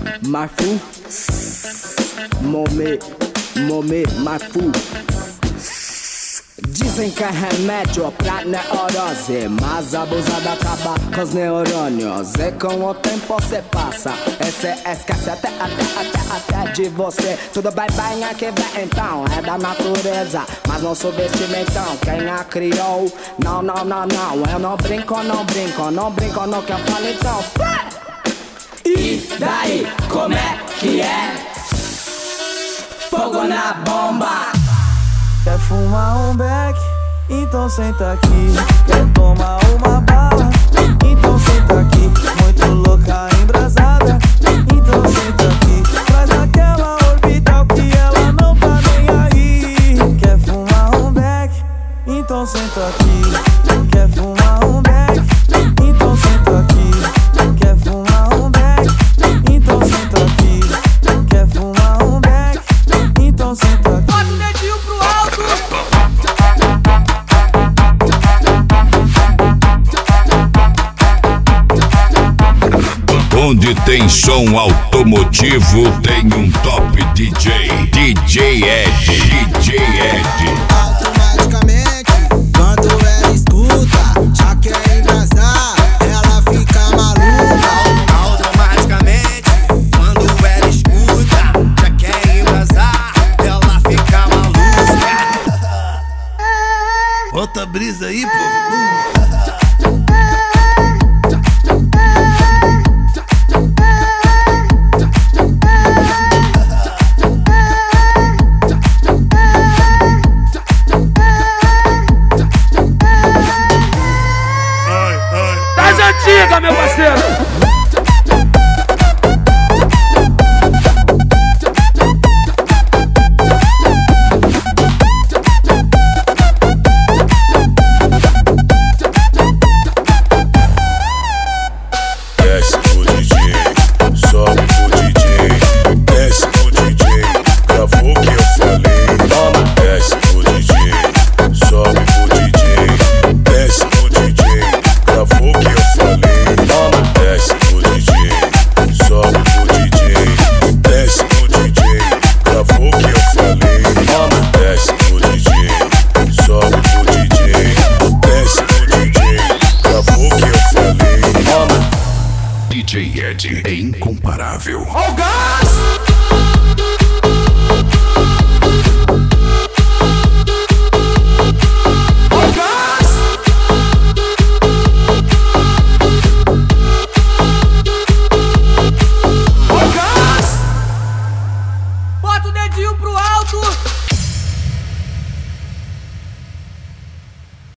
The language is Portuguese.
my fool. Momê, my fool. Dizem que é remédio pra neurose, mas abusada acaba com os neurônios. E com o tempo você passa, e cê esquece até de você. Tudo bem aqui vem então, é da natureza, mas não subestime então quem a criou. Não, eu não brinco no que eu falo então. E daí, como é que é? Fogo na bomba. Quer fumar um beck? Então senta aqui. Quer tomar uma bala? Então senta aqui. Muito louca, embrasada? Então senta aqui. Traz aquela orbital que ela não tá nem aí. Quer fumar um beck? Então senta aqui. Quer fumar um beck? Então senta aqui. Quer fumar um beck? Então senta aqui. Quer fumar um beck? Então senta aqui. Bota o dedinho pro alto. Onde tem som automotivo, tem um top DJ. DJ Ed. Automaticamente, quando ela escuta, já quer embrasar, ela fica maluca. Automaticamente, quando ela escuta, já quer embrasar, ela fica maluca. Bota a brisa aí, pô. Das antigas, meu parceiro. Desce pro DJ, sobe pro DJ. Desce pro DJ, gravou o que eu falei. Desce pro DJ, sobe pro DJ. Desce pro DJ, gravou o que eu falei. Desce pro DJ, sobe pro DJ. Desce pro DJ, gravou o que eu falei. Desce pro DJ, sobe pro DJ. Desce pro DJ, gravou o que eu falei. DJ Ed é incomparável. Ó o gás!